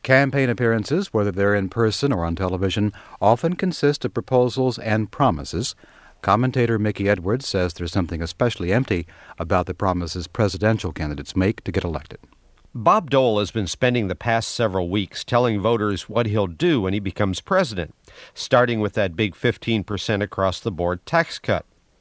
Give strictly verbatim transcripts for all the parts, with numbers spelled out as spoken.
Campaign appearances, whether they're in person or on television, often consist of proposals and promises. Commentator Mickey Edwards says there's something especially empty about the promises presidential candidates make to get elected. Bob Dole has been spending the past several weeks telling voters what he'll do when he becomes president, starting with that big fifteen percent across-the-board tax cut.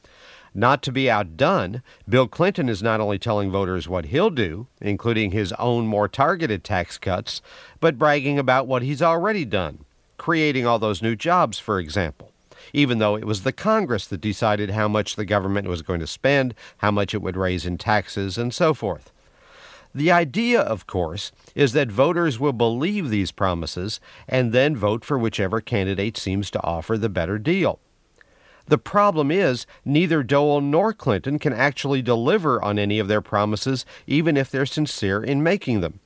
Not to be outdone, Bill Clinton is not only telling voters what he'll do, including his own more targeted tax cuts, but bragging about what he's already done, creating all those new jobs, for example, even though it was the Congress that decided how much the government was going to spend, how much it would raise in taxes, and so forth. The idea, of course, is that voters will believe these promises and then vote for whichever candidate seems to offer the better deal. The problem is neither Dole nor Clinton can actually deliver on any of their promises, even if they're sincere in making them.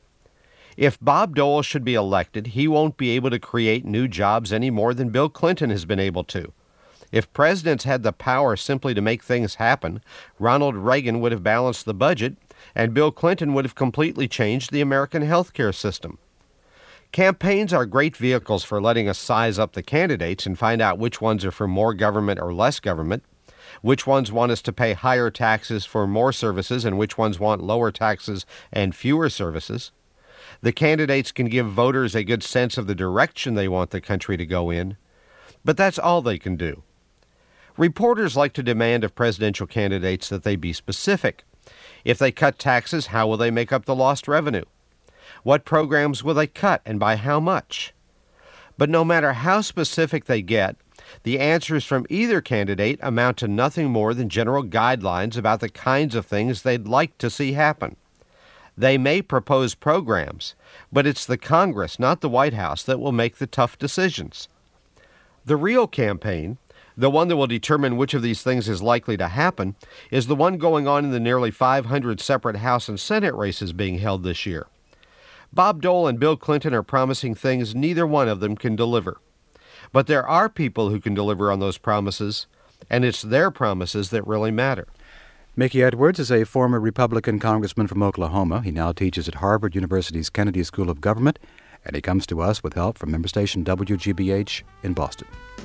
If Bob Dole should be elected, he won't be able to create new jobs any more than Bill Clinton has been able to. If presidents had the power simply to make things happen, Ronald Reagan would have balanced the budget, and Bill Clinton would have completely changed the American health care system. Campaigns are great vehicles for letting us size up the candidates and find out which ones are for more government or less government, which ones want us to pay higher taxes for more services, and which ones want lower taxes and fewer services. The candidates can give voters a good sense of the direction they want the country to go in, but that's all they can do. Reporters like to demand of presidential candidates that they be specific. If they cut taxes, how will they make up the lost revenue? What programs will they cut, and by how much? But no matter how specific they get, the answers from either candidate amount to nothing more than general guidelines about the kinds of things they'd like to see happen. They may propose programs, but it's the Congress, not the White House, that will make the tough decisions. The real campaign, the one that will determine which of these things is likely to happen, is the one going on in the nearly five hundred separate House and Senate races being held this year. Bob Dole and Bill Clinton are promising things neither one of them can deliver. But there are people who can deliver on those promises, and it's their promises that really matter. Mickey Edwards is a former Republican congressman from Oklahoma. He now teaches at Harvard University's Kennedy School of Government, and he comes to us with help from member station W G B H in Boston.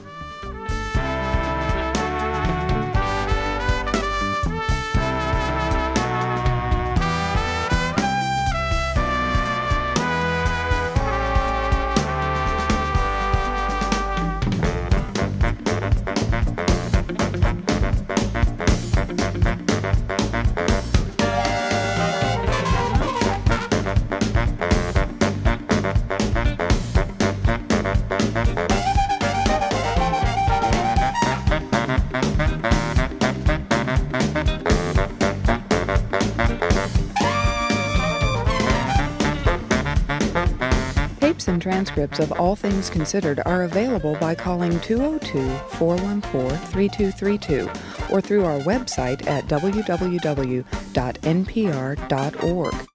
Tapes and transcripts of All Things Considered are available by calling two oh two, four one four, three two three two or through our website at w w w dot n p r dot org.